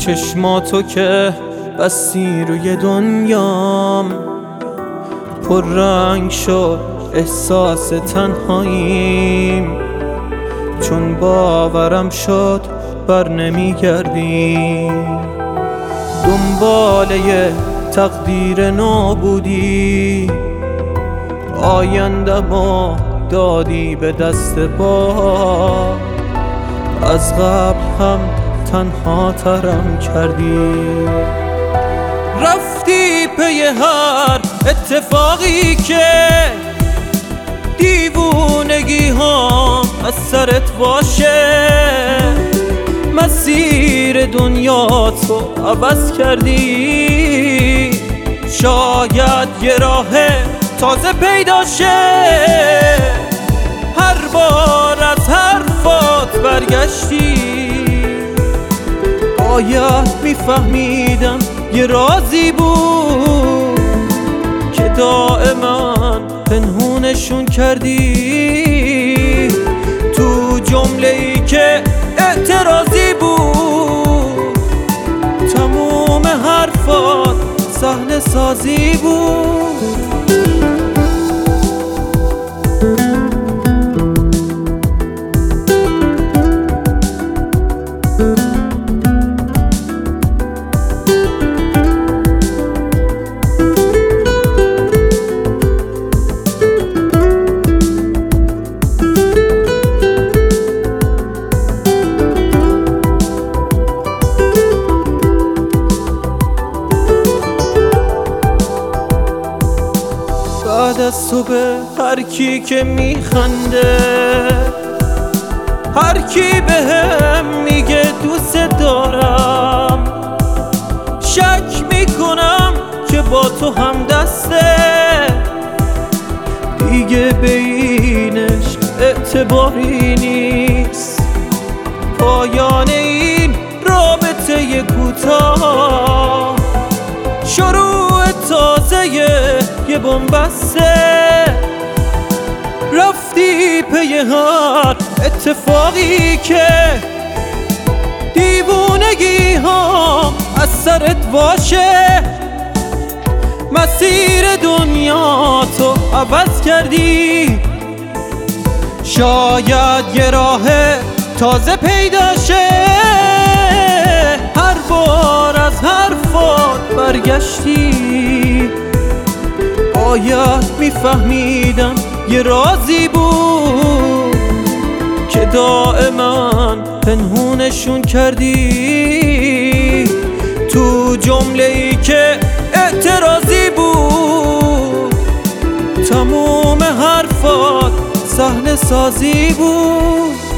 چشماتو که بستی روی دنیام، پر رنگ شد احساس تنهاییم، چون باورم شد بر نمیگردی. دنباله تقدیر نابودی، آینده‌مو دادی به دست با، از قبل هم تنها ترم کردی. رفتی پی هر اتفاقی که دیوونگی ها از سرت باشه، مسیر دنیا تو عوض کردی. شاید یه راه تازه پیدا شه، هر بار از حرفات برگشتی. باید میفهمیدم یه رازی بود که دائما پنهونشون کردی. تو جمله‌ای که اعتراضی بود، تموم حرفات صحنه سازی بود. بعد از تو به هر کی که میخنده، هر کی بهم میگه دوست دارم، شک میکنم که با تو هم دسته. دیگه بینش اعتباری نیست، پایان این رابطه کوتاه، شروع تازه یه بن‌بسته. رفتی پی هر اتفاقی که دیوونگی ها از سرت باشه، مسیر دنیا تو عوض کردی. شاید یه راه تازه پیدا شه، هر بار از حرفات برگشتی. باید میفهمیدم یه رازی بود که دائما پنهونشون کردی. تو جمله‌ای که اعتراضی بود، تموم حرفات صحنه سازی بود.